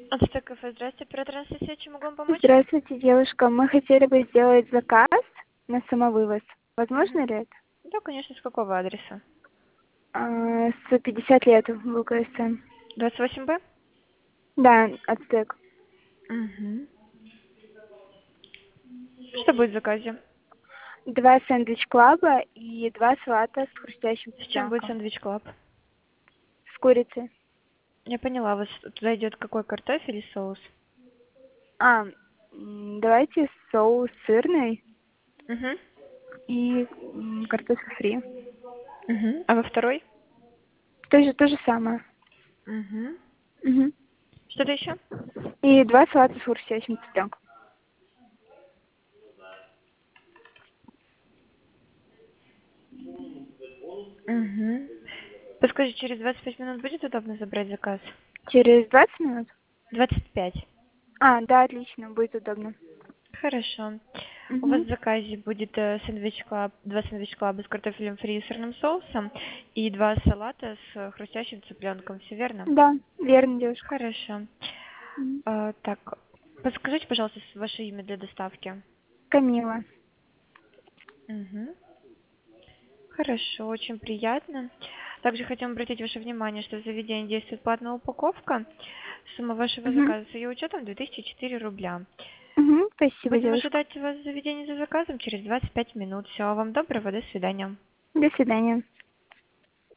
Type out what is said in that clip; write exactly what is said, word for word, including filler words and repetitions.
Ацтек кафе, здравствуйте, оператор Анастасия, чем могу вам помочь? Здравствуйте, девушка. Мы хотели бы сделать заказ на самовывоз. Мгм. Возможно ли это? Да, конечно, с какого адреса? А, с пятьдесят лет в УКСМ. двадцать восемь Б? Да, ацтек. Угу. Что будет в заказе? Два сэндвич-клаба и два салата с хрустящим С чем будет цыпленком. сэндвич клаб? С курицей. Я поняла, у вас туда идет какой картофель и соус? А, м, давайте соус сырный Угу. и м, картофель фри. Угу. А во второй? То же, то же самое. Угу. Мгм. Что-то еще? И два салата с хрустящим цыпленком. Угу. Подскажи, через двадцать пять минут будет удобно забрать заказ? Через двадцать минут? двадцать пять. А, да, отлично, будет удобно. Хорошо. У вас Мгм. в заказе будет э, сэндвич клаб, два сэндвич клаба с картофелем фри и сырным соусом и два салата с хрустящим цыпленком. Все верно? Да, верно, девушка. Хорошо. Мгм. А, так, подскажите, пожалуйста, с- ваше имя для доставки. Камила. Мгм. Хорошо, очень приятно. Также хотим обратить ваше внимание, что в заведении действует платная упаковка. Сумма вашего Мгм. заказа с ее учетом две тысячи четыре рубля. Мгм. Спасибо, Будем девушка. ожидать вас в заведении за заказом через двадцать пять минут. Всего вам доброго, до свидания. До свидания.